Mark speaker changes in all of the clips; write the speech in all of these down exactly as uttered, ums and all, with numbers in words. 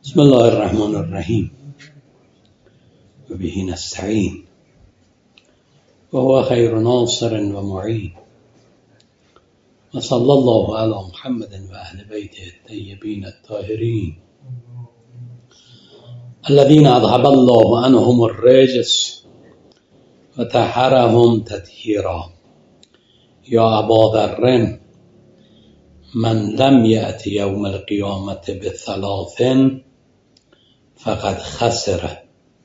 Speaker 1: بسم الله الرحمن الرحیم و به نستعین و هو خیر ناصر و معین و صلی الله علی محمد و اهل بیته الطیبین الطاهرین الذين اذهب الله عنهم الرجس و طهرهم تطهیرا. یا ابا ذر من لم یأت یوم القیامة بثلاث فقد خسر.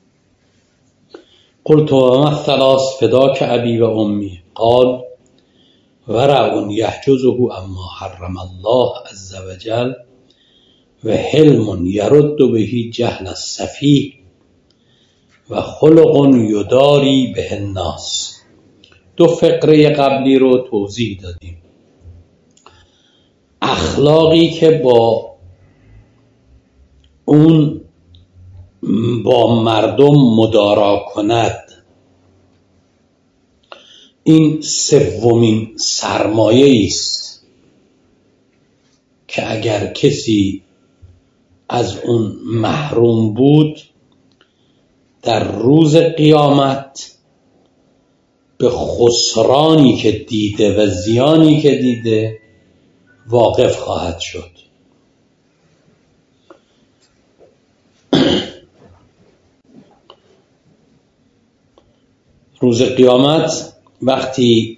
Speaker 1: قلت وما الثلاث فداك ابي و امی؟ قال ورع يحجزه اما حرم الله عز وجل و حلم يرد به جهل السفيه و خلق یداری به الناس. دو فقره قبلی رو توضیح دادیم. اخلاقی که با اون با مردم مدارا کند، این سومین سرمایه است که اگر کسی از اون محروم بود در روز قیامت به خسرانی که دیده و زیانی که دیده واقف خواهد شد. روز قیامت وقتی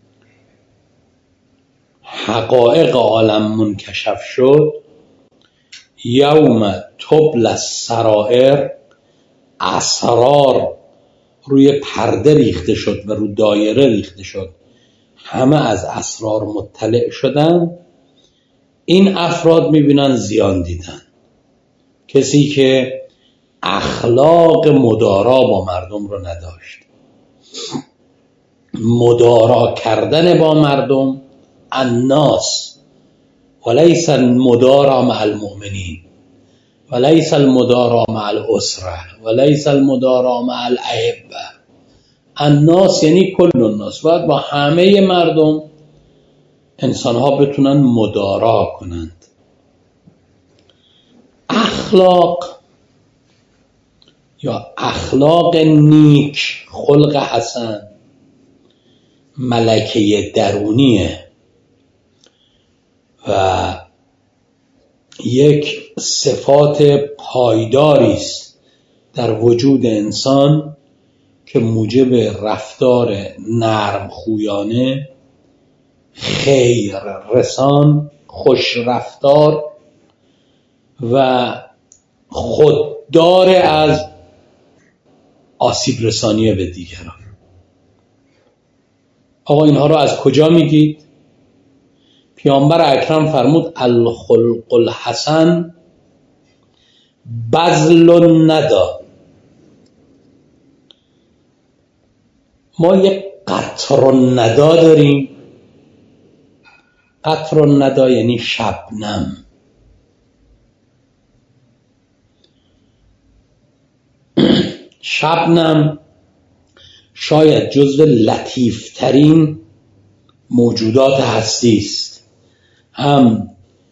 Speaker 1: حقایق عالم منکشف شد، یوم تبلی السرائر، اسرار روی پرده ریخته شد و رو دایره ریخته شد، همه از اسرار مطلع شدن. این افراد میبینن زیان دیدن. کسی که اخلاق مدارا با مردم رو نداشت، مدارا کردن با مردم، الناس ولیس المدارا مع المؤمنین ولیس المدارا مع الاسره ولیس المدارا مع الاحبه. الناس یعنی کل الناس، باید با همه مردم انسان ها بتونن مدارا کنند. اخلاق یا اخلاق نیک، خلق حسن، ملکه درونیه و یک صفات پایداری است در وجود انسان که موجب رفتار نرم خویانه، خیر رسان، خوش رفتار و خوددار از آسیب رسانی به دیگران. آقا اینها رو از کجا میگید؟ پیامبر اکرم فرمود الخلق الحسن بذل الندى. ما یک قطر الندى داریم. قطر الندى یعنی شبنم. شبنم شاید جزو لطیفترین موجودات هستی است. هم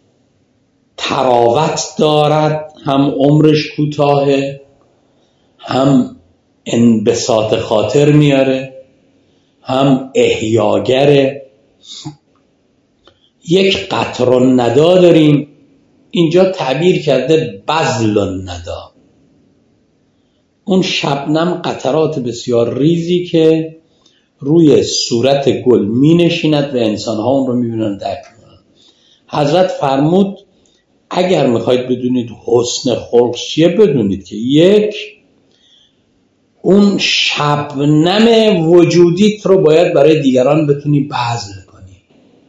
Speaker 1: تراوت دارد، هم عمرش کوتاهه، هم انبساط خاطر میاره، هم احیاگره. یک قطر الندى داریم. اینجا تعبیر کرده بذل الندى. اون شبنم قطرات بسیار ریزی که روی صورت گل می نشیند و انسان ها اون رو می بینن درک می کنن. حضرت فرمود اگر میخواید بدونید حسن خلق چیه، بدونید که یک، اون شبنم وجودیت رو باید برای دیگران بتونی بذل کنی.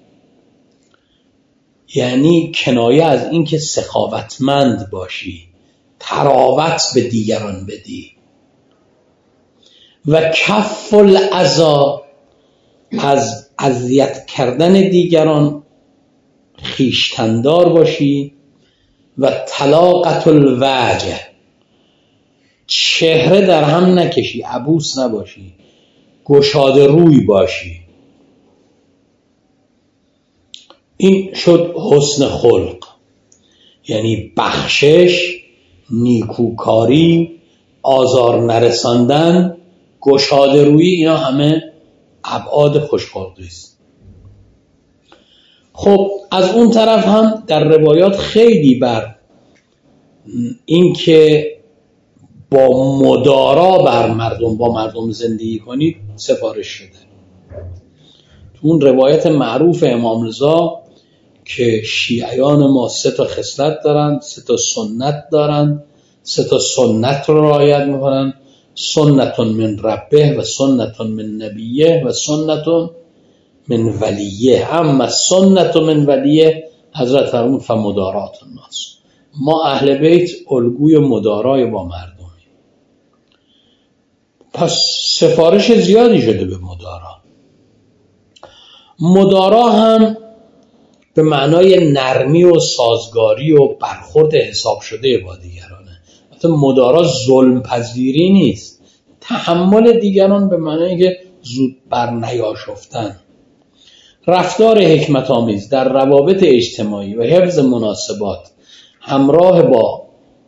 Speaker 1: یعنی کنایه از این که سخاوتمند باشی، تراوت به دیگران بدی و کف الاذی، از اذیت کردن دیگران خویشتندار باشی و طلاقت الوجه، چهره در هم نکشی، عبوس نباشی، گشاده روی باشی. این شد حسن خلق، یعنی بخشش نیکوکاری، آزار نرساندن، گشاده رویی، اینا همه ابعاد خوشخلقی است. خب از اون طرف هم در روایات خیلی بر این که با مدارا بر مردم با مردم زندگی کنید سفارش شده. تو اون روایت معروف امام رضا که شیعیان ما سه تا خصلت دارن، سه تا سنت دارن، سه تا سنت رو رعایت میکنن: سنت من ربه و سنت من نبیه و سنت من ولیه. اما سنت من ولیه حضرت فرمود فمدارات الناس. ما اهل بیت الگوی مدارای با مردمی. پس سفارش زیادی شده به مدارا. مدارا هم به معنای نرمی و سازگاری و برخورد حساب شده با دیگرانه. البته مدارا ظلم پذیری نیست، تحمل دیگران به معنای که زود بر نیاشفتن. رفتار حکمت آمیز در روابط اجتماعی و حفظ مناسبات همراه با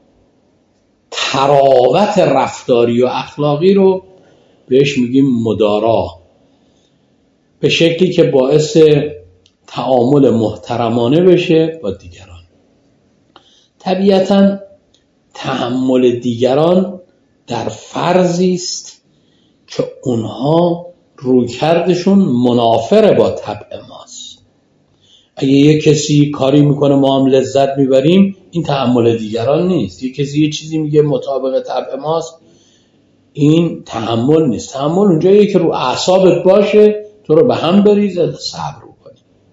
Speaker 1: تراوت رفتاری و اخلاقی رو بهش میگیم مدارا، به شکلی که باعث تعامل محترمانه بشه با دیگران. طبیعتاً تحمل دیگران در فرضی است که اونها رویکردشون منافر با طبع ماست. اگه یک کسی کاری میکنه ما هم لذت میبریم، این تحمل دیگران نیست. یک کسی یه چیزی میگه مطابق طبع ماست، این تحمل نیست. تحمل اونجاییه که رو اعصابت باشه، تو رو به هم بریزه، صبر کنی.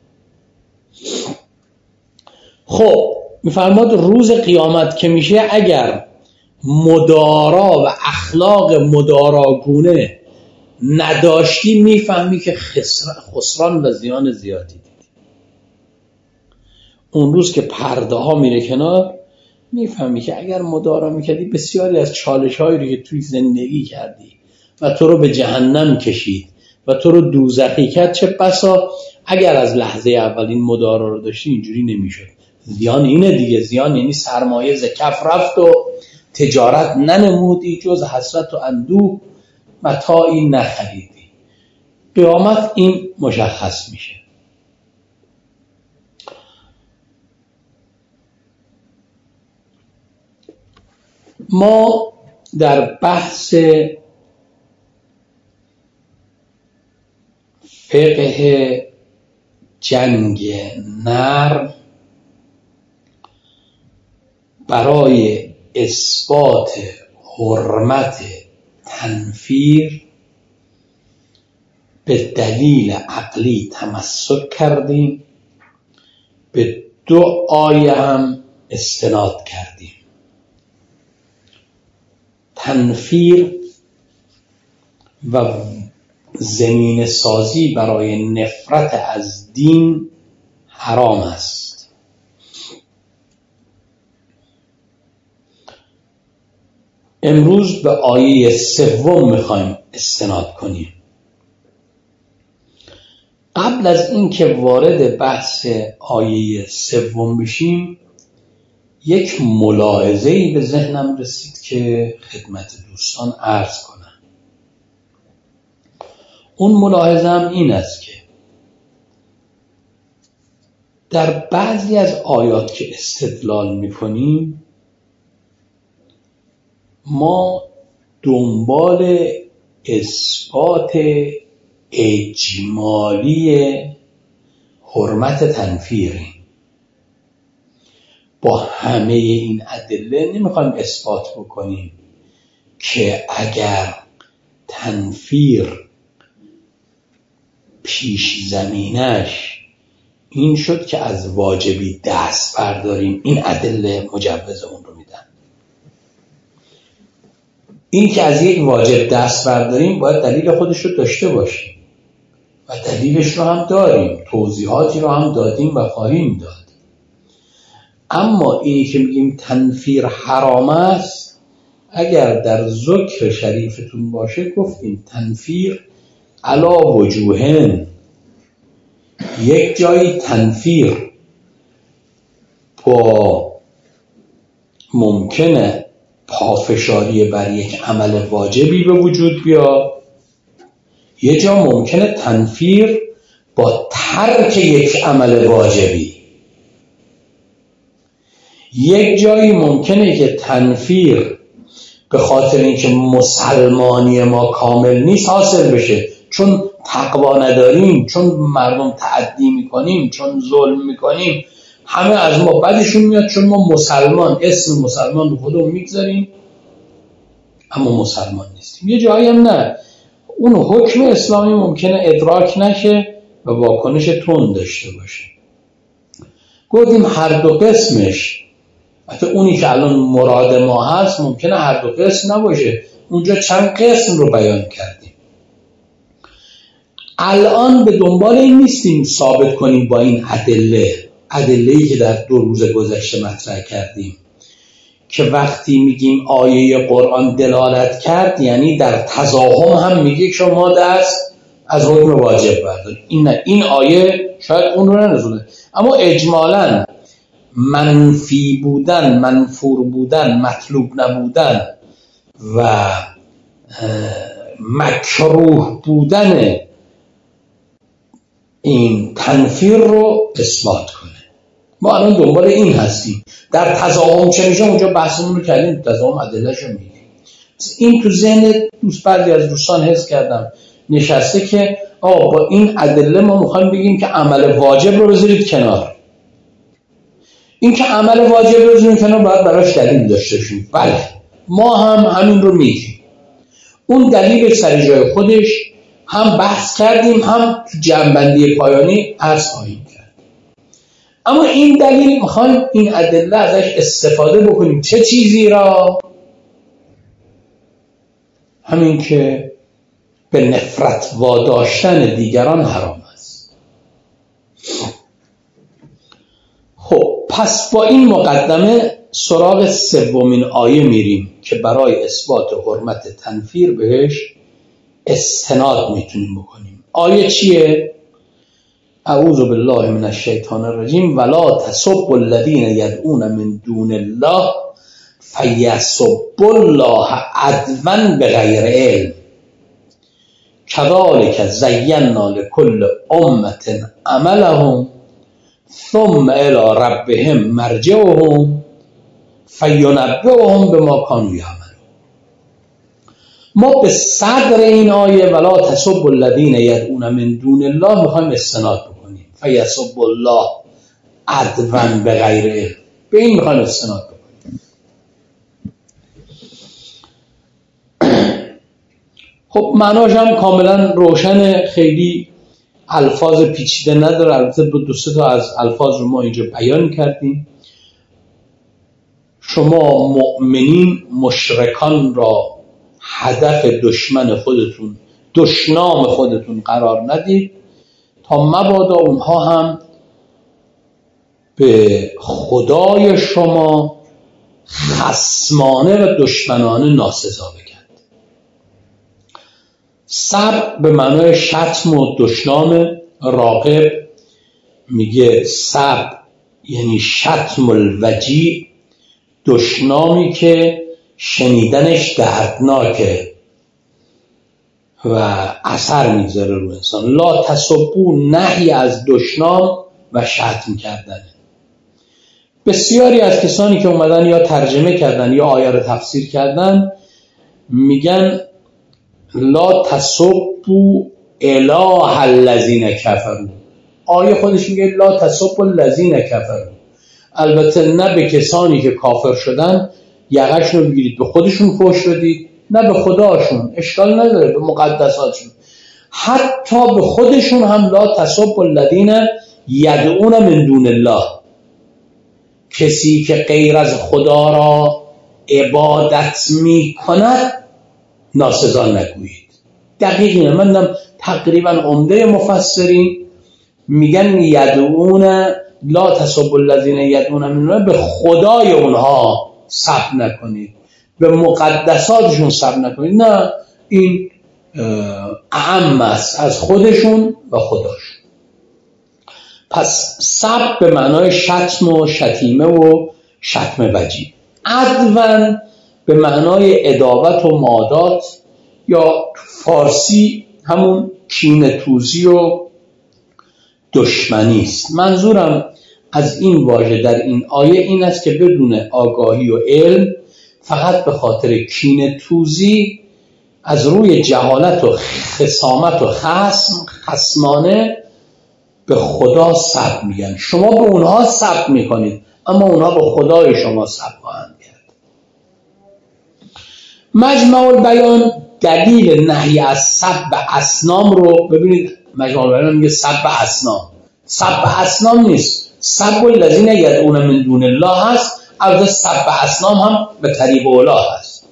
Speaker 1: خب میفرماد روز قیامت که میشه، اگر مدارا و اخلاق مداراگونه نداشتی، میفهمی که خسران و زیان زیادی دیدی. اون روز که پرده ها میره کنار، میفهمی که اگر مدارا میکردی بسیاری از چالش هایی رو که توی زندگی کردی و تو رو به جهنم کشید و تو رو دوزخی کرد، چه بسا اگر از لحظه اول این مدارا رو داشتی اینجوری نمیشد. زیان اینه دیگه. زیان یعنی سرمایه ز کف رفت و تجارت ننمودی، جز حسرت و اندوه متاعی نخریدی. قیامت این مشخص میشه. ما در بحث فقه جنگ نرم برای اثبات حرمت تنفیر به دلیل عقلی تمسک کردیم، به دو آیه هم استناد کردیم. تنفیر و زمین سازی برای نفرت از دین حرام است. امروز به آیه سوم میخوایم استناد کنیم. قبل از اینکه وارد بحث آیه سوم بشیم، یک ملاحظه‌ای به ذهنم رسید که خدمت دوستان عرض کنم. اون ملاحظه هم این است که در بعضی از آیات که استدلال می‌کنیم، ما دنبال اثبات اجمالی حرمت تنفیریم. با همه این ادله نمیخوایم اثبات بکنیم که اگر تنفیر پیش زمینش این شد که از واجبی دست برداریم، این ادله مجوز اون رو میدن. این که از یک واجب دست برداریم باید دلیل خودش رو داشته باشیم و دلیلش رو هم داریم، توضیحاتی رو هم دادیم و خواهیم داد. اما اینی که میگیم تنفیر حرام است، اگر در ذکر شریفتون باشه گفتیم تنفیر علا وجوهن. یک جایی تنفیر با ممکنه پافشاری بر یک عمل واجبی به وجود بیاد، یه جا ممکنه تنفیر با ترک یک عمل واجبی، یک جایی ممکنه که تنفیر به خاطر اینکه مسلمانی ما کامل نیست حاصل بشه، چون تقوا نداریم، چون مردم تعدی میکنیم، چون ظلم میکنیم، همه از ما بدشون میاد، چون ما مسلمان اسم مسلمان رو خودمون میگذاریم اما مسلمان نیستیم. یه جایی هم نه، اون حکم اسلامی ممکنه ادراک نشه و واکنش تند داشته باشه. گفتیم هر دو قسمش، حتی اونی که الان مراد ما هست ممکنه هر دو قسم نباشه، اونجا چند قسم رو بیان کردیم. الان به دنبال این نیستیم ثابت کنیم با این ادله ادله‌ای که در دو روز گذشته مطرح کردیم که وقتی میگیم آیه قرآن دلالت کرد یعنی در تضاهم هم میگه شما دست از حکم واجب بردارید. این نه، این آیه شاید اون رو نرسونه، اما اجمالاً منفی بودن، منفور بودن، مطلوب نبودن و مکروه بودن این تنفیر رو اثبات کنه. ما الان دنبال این هستیم. در تضاهم چه میشه اونجا بحثمون رو کردیم، تضاهم ادله‌اش رو میگیم. این تو ذهن دوست بعضی از دوستان حس کردم نشسته که آقا با این ادله ما میخوایم بگیم که عمل واجب رو بذارید کنار. این که عمل واجب رو بذارید کنار باید براش دلیل داشته باشیم. بله ما هم همین رو میگیم. اون دلیل سر جای خودش هم بحث کردیم، هم تو جمع‌بندی پایانی عرض خواهیم کرد. اما این دلیل میخوایم این ادله ازش استفاده بکنیم. چه چیزی را؟ همین که به نفرت واداشتن دیگران حرام است. خب پس با این مقدمه سراغ سومین آیه میریم که برای اثبات حرمت تنفیر بهش استناد میتونیم بکنیم. آیه چیه؟ اعوذ بالله من الشیطان الرجیم ولا تسبوا الذین یدعون من دون الله فیسبوا الله عدوا بغیر علم كذلك زینا لكل امة عملهم ثم الى ربهم مرجعهم فینبئهم بما كانوا یعملون. ما به صدر این آیه ولا تسبوا الذین یدعون من دون الله میخوایم استناد بکنیم. فیسبوا الله عدوا بغیر علم، به این میخوایم استناد بکنیم. خب معناش هم کاملا روشن، خیلی الفاظ پیچیده نداره. البته دو سه تا از الفاظ رو ما اینجا بیان کردیم. شما مؤمنین مشرکان را هدف دشمن خودتون، دشنام خودتون قرار ندید تا مبادا اونها هم به خدای شما خصمانه و دشمنانه ناسزا بگند. سب به معنای شتم و دشنام. راغب میگه سب یعنی شتم الوجیع، دشنامی که شنیدنش دردناکه و اثر میذاره رو انسان. لا تسبوا نهی از دشنام و شتم کردنه. بسیاری از کسانی که اومدن یا ترجمه کردن یا آیه رو تفسیر کردن میگن لا تسبوا اله الذین کفروا. آیه خودش میگه لا تسبوا الذین کفروا. البته نه به کسانی که کافر شدن یقشون رو بگیرید به خودشون فحش بدید، نه به خداشون، اشکال نداره، به مقدساتشون. حتی به خودشون هم لا تسبوا الذین یدعون من دون الله. کسی که غیر از خدا را عبادت می کند ناسزا نگویید. دقیق اینه. من دم تقریبا عمده مفسرین میگن یدعون لا تسبوا الذین یدعون من دون، به خدای اونها سب نکنید، به مقدساتشون سب نکنید. نه، این اعم است از خودشون و خداشون. پس سب به معنای شتم و شتیمه و شتم وجیع. عدوان به معنای عداوت و معادات یا فارسی همون کینه توزی و دشمنی است. منظورم از این واژه در این آیه این است که بدون آگاهی و علم فقط به خاطر کینه توزی از روی جهالت و خصامت و خصم خصمانه به خدا سب میگن. شما به اونها سب میکنید اما اونها به خدای شما سب خواهند کرد. مجمع البیان دلیل نهی از سب اصنام رو ببینید. مجمع البیان میگه سب اصنام. سب اصنام نیست، سب الذین یدعون من دون الله هست. البته سب اصنام هم به طریق اولا هست.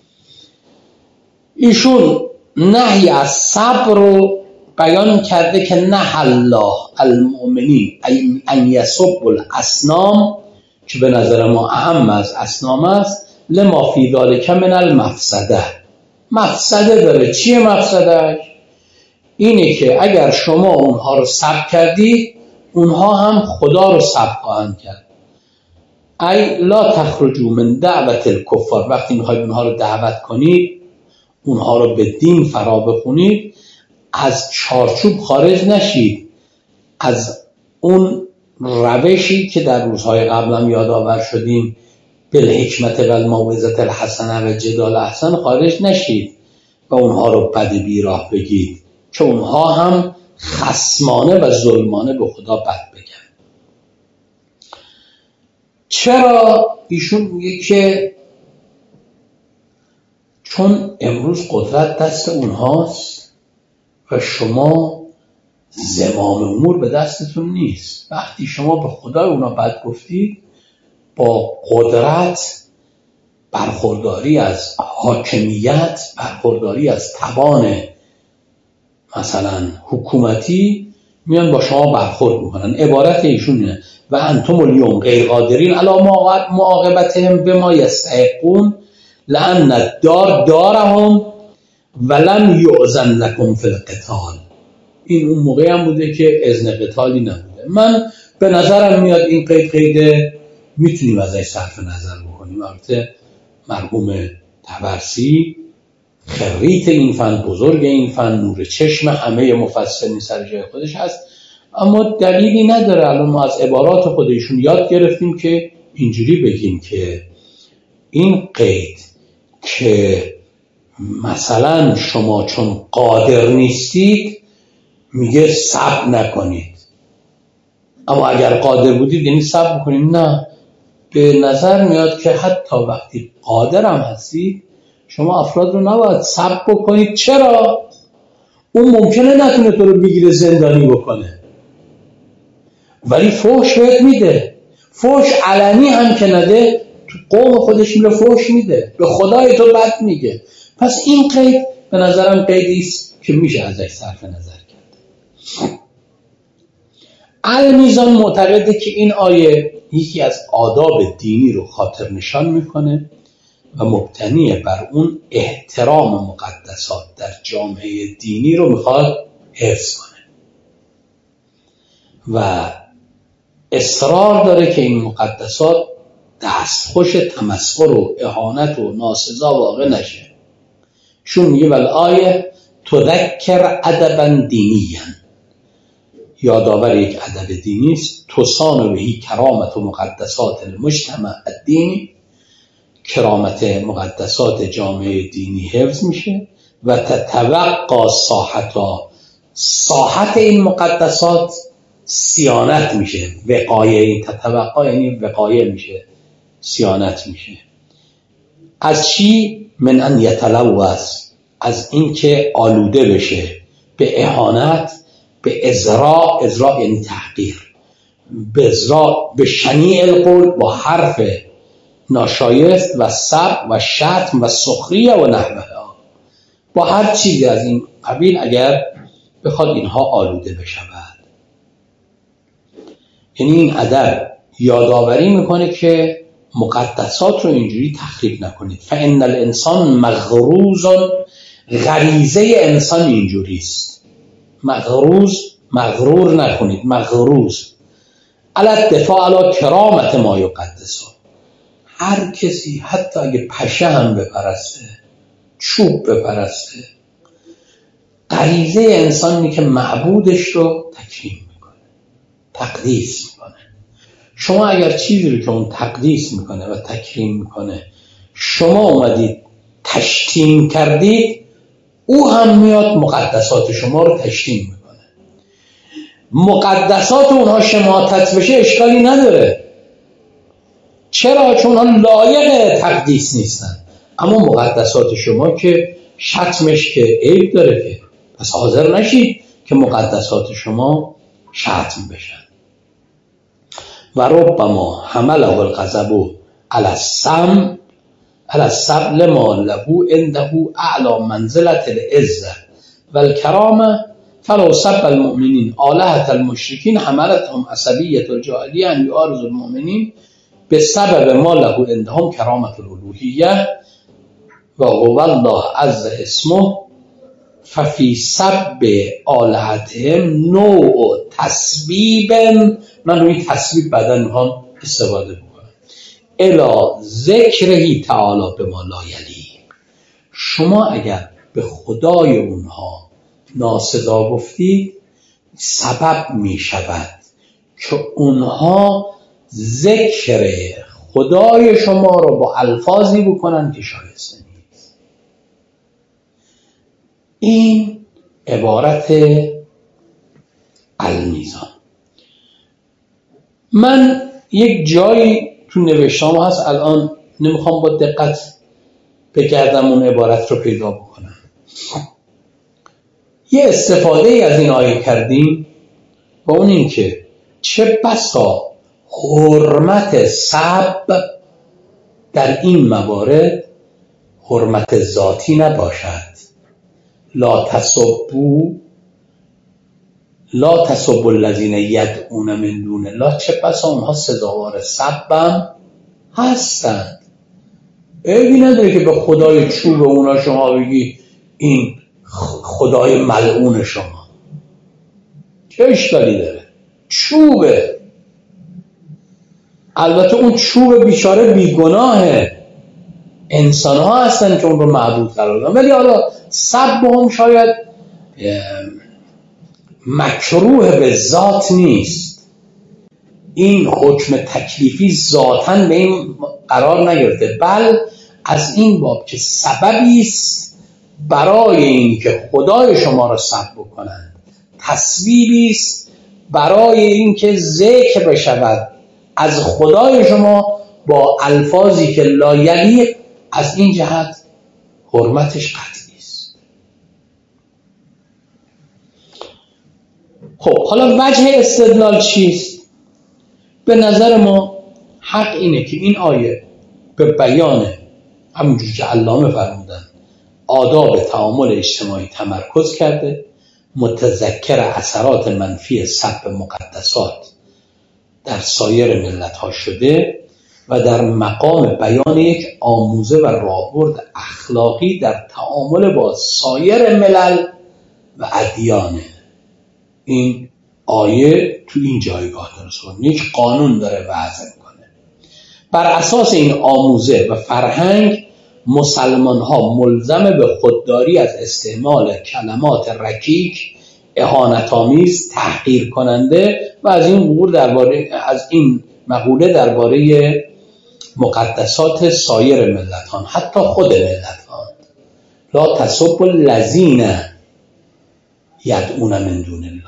Speaker 1: ایشون نهی از سب رو بیان کرده که نه الله المؤمنین ان یسب الاصنام، که به نظر ما اهم از اصنام است، لما فی ذلک من المفسده. مفسده داره. چیه مفسده؟ اینه که اگر شما اونها رو سب کردید اونها هم خدا رو سب خواهند کرد. ای لا تخرجوا من دعوت الکفار، وقتی میخواید اونها رو دعوت کنید، اونها رو به دین فرا بخونید، از چارچوب خارج نشید، از اون روشی که در روزهای قبل هم یادآور شدیم بالحکمت و الموعظة الحسنه و جدال احسن خارج نشید و اونها رو بد بیراه بگید که اونها هم خصمانه و ظلمانه به خدا بد بگن. چرا؟ ایشون میگه که چون امروز قدرت دست اونهاست و شما زمام امور به دستتون نیست. وقتی شما به خدای اونا بد گفتید، با قدرت، برخورداری از حاکمیت، برخورداری از توان مثلا حکومتی، میان با شما برخورد میکنن. عبارت ایشونه و انتم اليوم غیر قادرین علی معاقبتهم بما یستحقون لأن الدار دارهم ولم یؤذن لكم فی القتال. این اون موقعی هم بوده که اذن قتالی نبوده. من به نظرم میاد این قید قیده میتونیم ازش صرف نظر بکنیم. البته مرحوم طبرسی خریت این فن، بزرگ این فن، نور چشم همه مفسرین سر جای خودش هست، اما دلیلی نداره. الان ما از عبارات خودشون یاد گرفتیم که اینجوری بگیم که این قید که مثلا شما چون قادر نیستید میگه صبر نکنید، اما اگر قادر بودید یعنی صبر بکنید. نه، به نظر میاد که حتی وقتی قادر هم هستید شما افراد رو نباید صبر بکنید. چرا؟ اون ممکنه نتونه تو رو بگیره زندانی بکنه ولی فحش بهت میده. فحش علنی هم که نده، تو قوم خودش میره فحش میده، به خدای تو بد میگه. پس این قید به نظرم قیدی است که میشه ازش صرف نظر کرد. المیزان معتقده که این آیه یکی از آداب دینی رو خاطر نشان میکنه و مبتنی بر اون احترام مقدسات در جامعه دینی رو میخواد حفظ کنه و اصرار داره که این مقدسات دستخوش تمسخر و اهانت و ناسزا واقع نشه. چون میگه ول آیه تذکر ادبا دینیا، یادآور یک ادب دینی است. تسان بهی کرامت و مقدسات المجتمع الدینی، کرامت مقدسات جامعه دینی حفظ میشه و تتوقع ساحتا، ساحت این مقدسات صیانت میشه. وقایه، این تتوقع یعنی وقایه میشه، صیانت میشه. از چی؟ من ان یتلوث، از اینکه آلوده بشه به اهانت، به ازراء، ازراء یعنی تحقیر، به ازراء، به شنیع القول، با حرف ناشایست و سب و شتم و سخریه و نحوه، با هر چیزی از این قبیل اگر بخواد اینها آلوده بشود. یعنی این ادب یادآوری میکنه که مقدسات رو اینجوری تخریب نکنید. فإن الانسان مغروز، غریزه انسان اینجوری است. مغروز، مغرور نکنید، مغروز علی الدفاع علی کرامت ما یقدسه، هر کسی حتی اگه پشه هم بپرسته، چوب بپرسته، غریزه انسان اینه که معبودش رو تکریم میکنه، تقدیس میکنه. شما اگر چیزی رو که اون تقدیس میکنه و تکریم میکنه شما اومدید تشتیم کردید، او هم میاد مقدسات شما رو تشتیم میکنه. مقدسات اونها شماتت بشه اشکالی نداره. چرا؟ چون اونها لایق تقدیس نیستن. اما مقدسات شما که شتمش که عیب داره که، پس حاضر نشید که مقدسات شما شتم بشن. و ربما حمله الغضب علی السم علی السبل ما له عنده اعلی منزلة العزة والکرامه فلو سب المؤمنین آلهة المشرکین حملتهم عصبیة الجاهلیة ان یعارضوا المؤمنین بسبب ما له عندهم کرامة الالوهیه و هو الله عز اسمه ففي سب آلهتهم نوع تسبیب. من روی تسبیب بعدا میخوام استفاده بکنم. الا ذکرهی تعالی به ما لا یلیق. شما اگر به خدای اونها ناسزا گفتید سبب می شود که اونها ذکر خدای شما رو با الفاظی بکنن که شایسته نیست. این عبارت المیزان. من یک جایی تو نوشتام هست، الان نمیخوام با دقت بگردم اون عبارت رو پیدا بکنم. یه استفاده ای از این آیه کردیم با اون این که چه بسا حرمت سب در این موارد حرمت ذاتی نباشد. لا تسبوا لا تسبوا الذین یدعون من دون الله. چه بسا اونها سزاوار سبم هستند. عیبی نداره که به خدای چوب اونا شما بگی این خدای ملعون شما، چه اشکالی داره؟ چوبه. البته اون چوب بیچاره بیگناهه، انسان ها هستن که اون رو معبود قرار دادن، ولی حالا سب هم شاید مکروه به ذات نیست. این حکم تکلیفی ذاتاً به این قرار نگرفته، بل از این باب که سببی است برای این که خدای شما را سب بکنند، تسبیبی است برای این که ذکر بشود از خدای شما با الفاظی که لا یلیق. از این جهت حرمتش قطعی است. خب حالا وجه استدلال چیست؟ به نظر ما حق اینه که این آیه به بیان همونجور که علامه فرمودن آداب تعامل اجتماعی تمرکز کرده، متذکر اثرات منفی سب مقدسات در سایر ملت ها شده و در مقام بیان یک آموزه و راهبرد اخلاقی در تعامل با سایر ملل و ادیان. این آیه تو این جایگاه درست یک قانون داره وضع میکنه. بر اساس این آموزه و فرهنگ مسلمان ها ملزم به خودداری از استعمال کلمات رکیک، اهانت‌آمیز، تحقیر کننده و از این قول درباره از این مقوله درباره مقدسات سایر ملتان، حتی خود ملتان. لا تسبوا الذین یدعون من دون الله.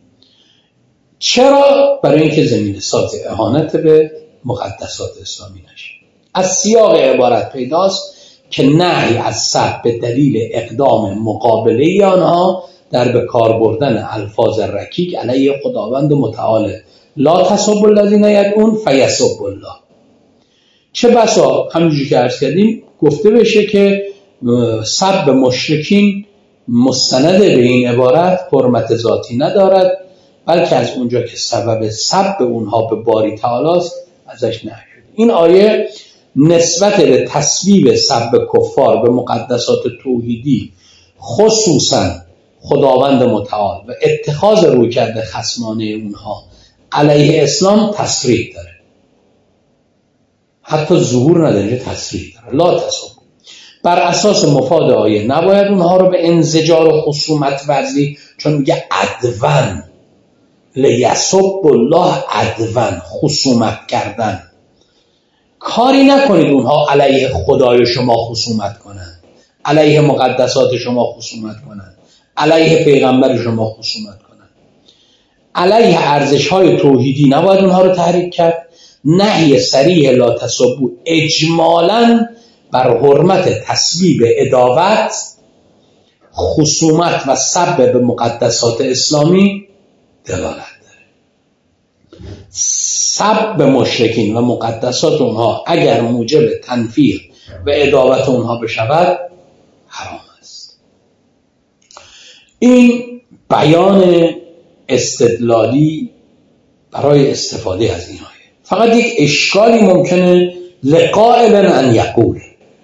Speaker 1: چرا؟ برای اینکه زمین ساز اهانت به مقدسات اسلامی نشه. از سیاق عبارت پیداست که نهی از سب به دلیل اقدام مقابله آنها در به کار بردن الفاظ رکیک علیه خداوند متعال. لا تسبوا الذین یدعون فیسبوا الله. چه بسا همونجوری که عرض کردیم گفته بشه که سب مشرکین مستند به این عبارت حرمت ذاتی ندارد، بلکه از اونجا که سبب سب اونها به باری تعالی است ازش نهی شده. این آیه نسبت به تسبیب سب کفار به مقدسات توحیدی، خصوصا خداوند متعال و اتخاذ رویکرد خصمانه اونها علیه اسلام تصریح داره. حتی ظهور نداره، اینجا تصریح داره. لا تصب، بر اساس مفاد آیه نباید اونها رو به انزجار و خصومت ورزی، چون میگه عدوان لیسب الله عدوان، خصومت کردن. کاری نکنید اونها علیه خدای شما خصومت کنن، علیه مقدسات شما خصومت کنن، علیه پیغمبر شما خصومت کنن. علیه ارزش‌های توحیدی نباید اونها رو تحریک کرد. نهی صریح لا تسبوا اجمالاً بر حرمت تسبیب عداوت، خصومت و سب به مقدسات اسلامی دلالت داره. سب به مشرکین و مقدسات اونها اگر موجب تنفیر و عداوت اونها بشود حرام است. این بیان استدلالی برای استفاده از این آیه. فقط یک اشکالی ممکنه لقائل ان یقول.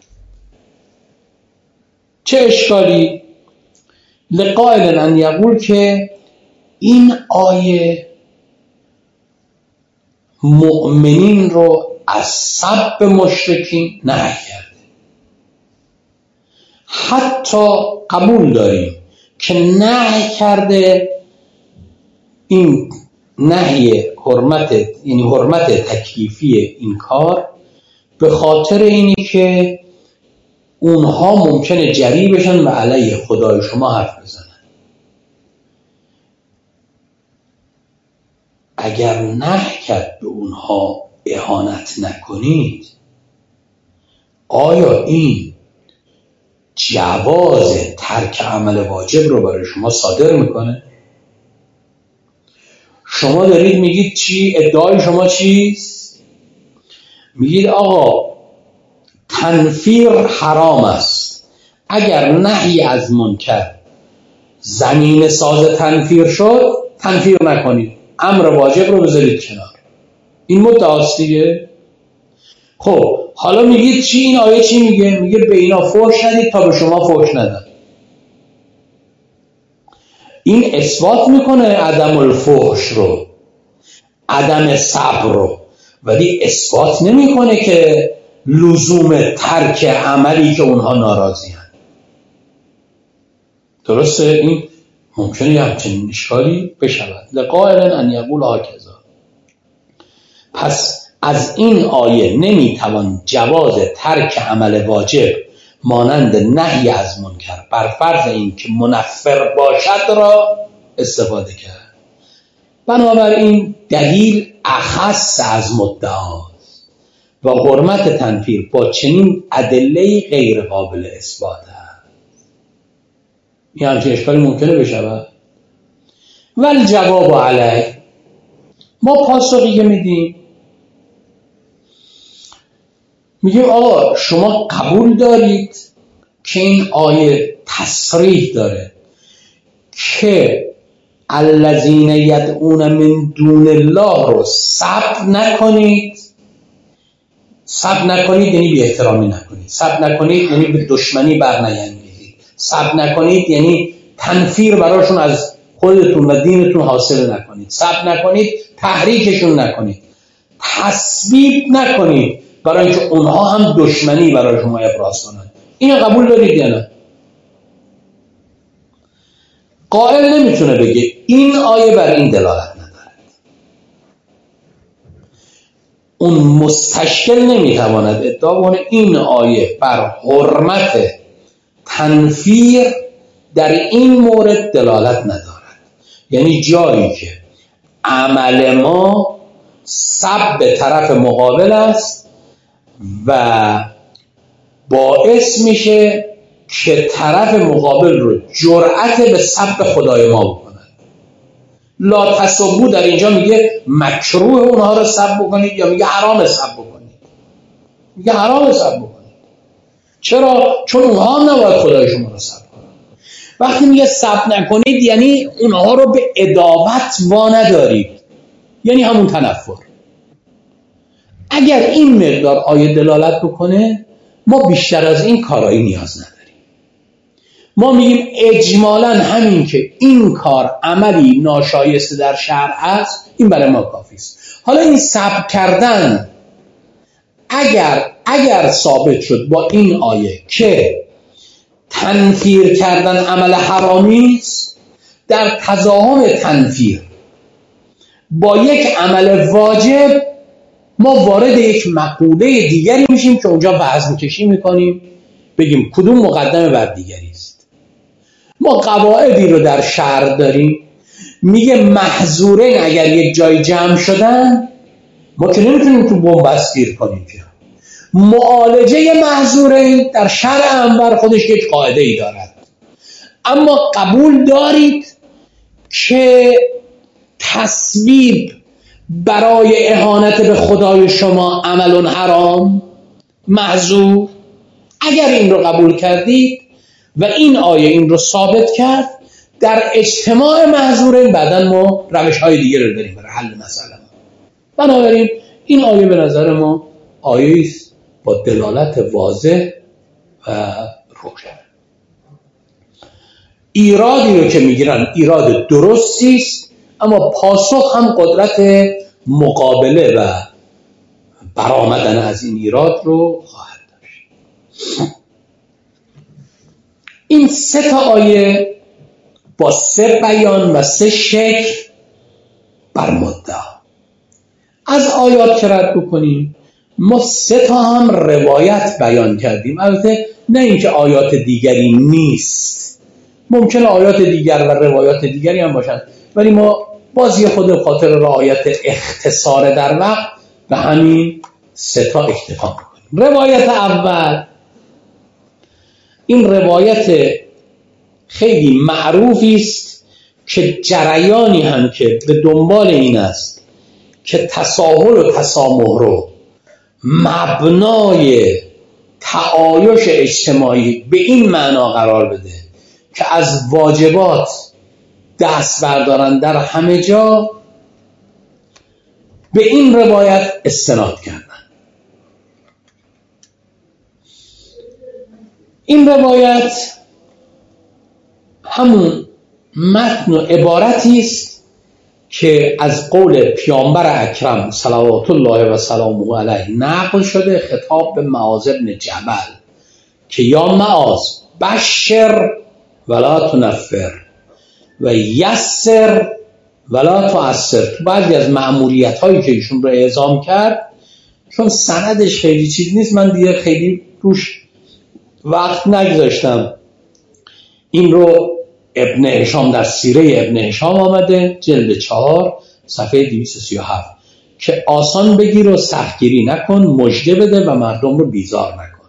Speaker 1: چه اشکالی؟ لقائل ان یقول که این آیه مؤمنین رو از سب مشرکین نهی کرده. حتی قبول داریم که نهی کرده، این نهی حرمت، یعنی حرمت تکلیفی این کار به خاطر اینی که اونها ممکنه جری بشن و علیه خدای شما حرف بزنن. اگر نهی کرد به اونها اهانت نکنید، آیا این جواز ترک عمل واجب رو برای شما صادر میکنه؟ شما دارید میگید چی؟ ادعای شما چیست؟ میگید آقا تنفیر حرام است. اگر نهی از منکر زمین ساز تنفیر شد، تنفیر نکنید، امر واجب رو بذارید کنار. این مدعاست دیگه. خب حالا میگید چی؟ این آیه چی میگه؟ میگه به اینا فحش ندید تا به شما فحش ندن. این اثبات میکنه عدم الفحش رو، عدم صبر رو، ولی اثبات نمیکنه که لزوم ترک عملی که اونها ناراضی هن. درسته؟ این ممکنه همچنین اشکالی بشود. لقائل ان یقول هکذا. پس از این آیه نمیتوان جواز ترک عمل واجب مانند نهی از منکر بر فرض این که منفر باشد را استفاده کرد. بنابراین دلیل اخص از مدعاست و حرمت تنفیر با چنین ادله غیر قابل اثبات است. این همچین اشکالی ممکنه بشود. ولی جواب علیه، ما پاسخی که میدیم میگیم آقا شما قبول دارید که این آیه تصریح داره که الذین یدعون من دون الله رو سب نکنید. سب نکنید یعنی بی احترامی نکنید. سب نکنید یعنی به دشمنی برنیانگیزید. سب نکنید یعنی تنفیر براشون از خودتون و دینتون حاصل نکنید. سب نکنید تحریکشون نکنید. تسبیب نکنید برای اینکه اونها هم دشمنی برای شما ابراز کنند. این قبول دارید یا نه؟ قائل نمیتونه بگه این آیه بر این دلالت ندارد. اون مستشکل نمیتواند ادعا کنه این آیه بر حرمت تنفیر در این مورد دلالت ندارد. یعنی جایی که عمل ما سب به طرف مقابل است و باعث میشه که طرف مقابل رو جرأت به سب خدای ما بکنن. لا تسبوا در اینجا میگه مکروه اونها رو سب بکنید یا میگه حرام سب بکنید؟ میگه حرام سب بکنید. چرا؟ چون اونها هم نباید خدای شما رو سب کنن. وقتی میگه سب نکنید یعنی اونها رو به عداوت وا ندارید، یعنی همون تنفر. اگر این مقدار آیه دلالت بکنه ما بیشتر از این کارایی نیاز نداریم. ما میگیم اجمالاً همین که این کار عملی ناشایسته در شرع است، این برای ما کافی است. حالا این سب کردن اگر اگر ثابت شد با این آیه که تنفیر کردن عمل حرامی است، در تضاهم تنفیر با یک عمل واجب ما وارد یک مقوله دیگری میشیم که اونجا بحث میکشی میکنیم بگیم کدوم مقدمه بر دیگری است. ما قواعدی رو در شرع داریم میگه محظورین اگر یک جای جمع شدن ما که نمیتونیم تو بن‌بست گیر کنیم که معالجه محظورین در شرع انور خودش یک قاعده ای دارد. اما قبول دارید که تصویب برای اهانت به خدای شما عمل حرام محظور، اگر این رو قبول کردید و این آیه این رو ثابت کرد، در اجتماع محظورین بعدن ما روش های دیگه رو داریم برای حل مسئله. بنابراین این آیه به نظر ما آیه است با دلالت واضح و روشن. ایرادی رو که میگیرن ایراد درستی است، اما پاسخ هم قدرت مقابله و برآمدن از این ایراد رو خواهد داشت. این سه تا آیه با سه بیان و سه شکل بر مدعا. از آیات که رد بکنیم ما سه تا هم روایت بیان کردیم، البته نه اینکه آیات دیگری نیست، ممکنه آیات دیگر و روایات دیگری هم باشن، ولی ما بازی خود خاطر رعایت اختصار در وقت به همین سه تا اکتفا میکنیم. روایت اول، این روایت خیلی معروفی است که جریانی هم که به دنبال این است که تساهل و تسامح رو مبنای تعایش اجتماعی به این معنا قرار بده که از واجبات دست بردارن در همه جا، به این روایت استناد کردن. این روایت همون متن و عبارتی است که از قول پیامبر اکرم صلوات الله و سلامه علیه نقل شده، خطاب به معاذ بن جبل که یا معاذ بشر ولا تنفر و یسر ولا تعسر. تو بعضی از مأموریت هایی که ایشون رو اعزام کرد، چون سندش خیلی چیز نیست، من دیگه خیلی روش وقت نگذاشتم، این رو ابن هشام در سیره ابن هشام آمده جلد چهار صفحه دویست و سی و هفت که آسان بگیر و سختگیری نکن، مژده بده و مردم رو بیزار نکن.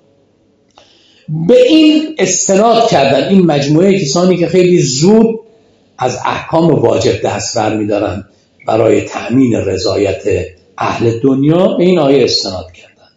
Speaker 1: به این استناد کردن این مجموعه کسانی که خیلی زود از احکام واجب دست برمی‌دارن برای تأمین رضایت اهل دنیا، به این آیه استناد کردن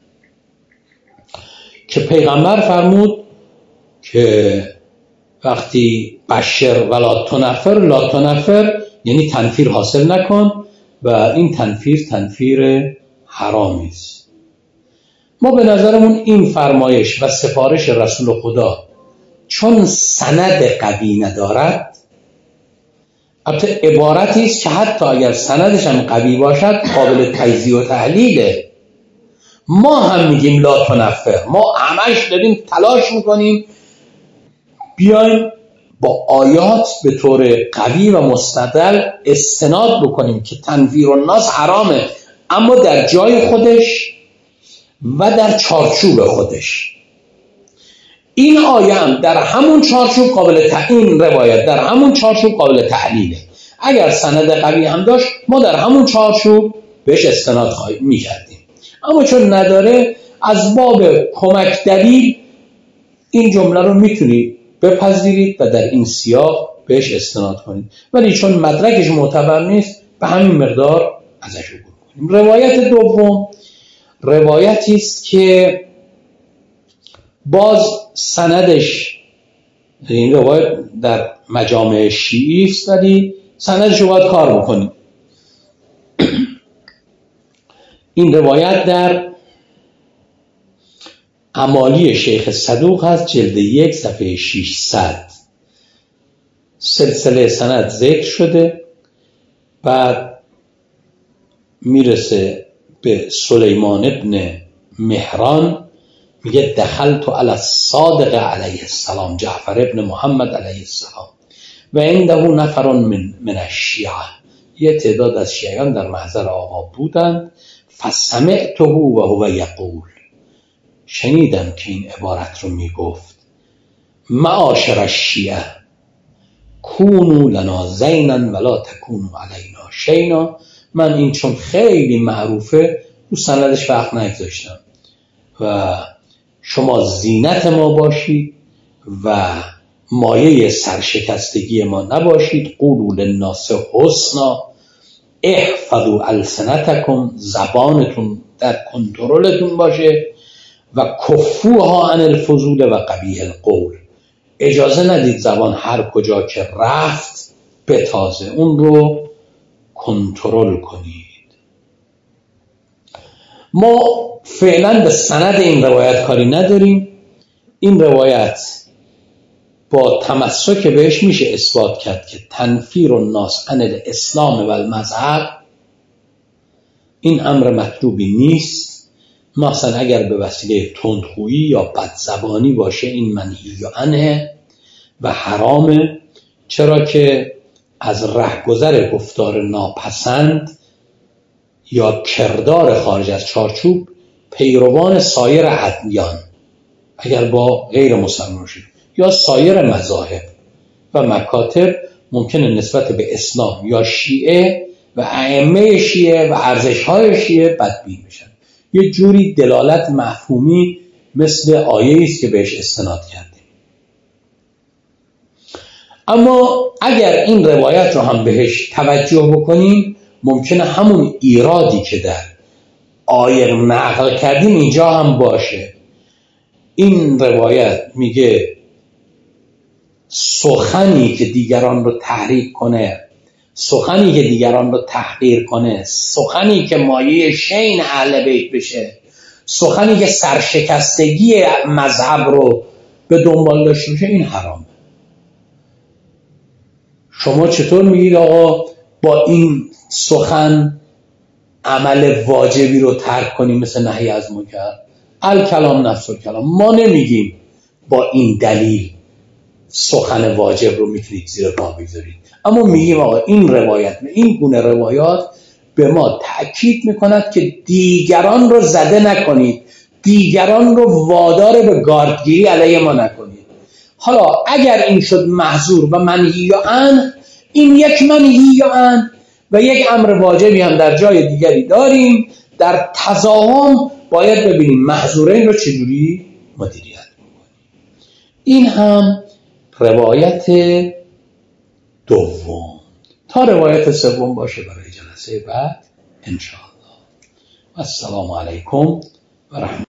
Speaker 1: که پیغمبر فرمود که وقتی بشر ولا تنفر، لا تنفر یعنی تنفیر حاصل نکن و این تنفیر تنفیر حرامی است. ما به نظرمون این فرمایش و سفارش رسول خدا چون سند قوی ندارد، البته عبارتی است که حتی اگر سندش هم قوی باشد قابل تجزیه و تحلیله، ما هم میگیم لا تنفر، ما همش داریم تلاش میکنیم بیایم با آیات به طور قوی و مستدل استناد بکنیم که تنفیر الناس حرامه، اما در جای خودش و در چارچوب خودش. این آیه هم در همون چارچوب قابل این روایت در همون چارچوب قابل تحلیله. اگر سند قوی هم داشت ما در همون چارچوب بهش استناد خواهیم می‌کردیم، اما چون نداره از باب کمک دلیل این جمله رو میتونید بپذیرید و در این سیاق بهش استناد کنید، ولی چون مدرکش معتبر نیست به همین مقدار ازش عبور کنیم. روایت دوم روایتی است که باز سندش، این روایت در مجامع شیعی است ولی سندش رو باید کار بکنیم. این روایت در امالی شیخ صدوق هست جلد یک صفحه ششصد، سلسله سند ذکر شده، بعد میرسه به سلیمان ابن مهران میگه دخلت علی الصادق علیه السلام، جعفر ابن محمد علیه السلام، و عنده نفر من من الشیعه، یه تعداد از شیعیان در محضر آقا بودند. فسمعته و هو یقول، شنیدم که این عبارت رو میگفت: معاشر الشیعه کونوا لنا زینا ولا تکونوا علینا شینا. من این چون خیلی معروفه رو سندش وقت نگذاشتم. و شما زینت ما باشید و مایه سرشکستگی ما نباشید. قولوا للناس حسنا، احفظوا السنتکم، زبانتون در کنترلتون باشه. و کفوها عن الفضول و قبیح القول، اجازه ندید زبان هر کجا که رفت بتازه، اون رو کنترل کنید. ما فعلا به سند این روایت کاری نداریم. این روایت با تمسک بهش میشه اثبات کرد که تنفیر الناس عن الاسلام و المذهب این امر مطلوبی نیست. مثلا اگر به وسیله تندخویی یا بدزبانی باشه این منهی عنه و حرامه، چرا که از رهگذر گفتار ناپسند یا کردار خارج از چارچوب پیروان سایر ادیان، اگر با غیر مسلمان شد یا سایر مذاهب و مکاتب، ممکنه نسبت به اسلام یا شیعه و ائمه شیعه و ارزش‌های شیعه بدبین بشن. یه جوری دلالت مفهومی مثل آیه‌ای است که بهش استناد کردیم. اما اگر این روایت رو هم بهش توجه بکنیم، ممکنه همون ایرادی که در آیه نقل کردیم اینجا هم باشه. این روایت میگه سخنی که دیگران رو تحریک کنه، سخنی که دیگران رو تحقیر کنه، سخنی که مایه شین اهل بیت بشه، سخنی که سرشکستگی مذهب رو به دنبال داشته باشه، این حرامه. شما چطور میگید آقا با این سخن عمل واجبی رو ترک کنیم مثل نهی از منکر؟ الکلام نفس الکلام. ما نمیگیم با این دلیل سخن واجب رو میتونید زیر پا بگذارید، اما میگیم آقا این روایت، این گونه روایات به ما تأکید میکند که دیگران رو زده نکنید، دیگران رو وادار به گاردگیری علیه ما نکنید. حالا اگر این شد محظور و منهی عنه، این یک منهی عنه و یک امر واجبی هم در جای دیگری داریم. در تضاهم باید ببینیم محظورین رو چجوری مدیریت کنیم. این هم روایت دوم. تا روایت سوم باشه برای جلسه بعد ان شاء الله. السلام علیکم و رحمت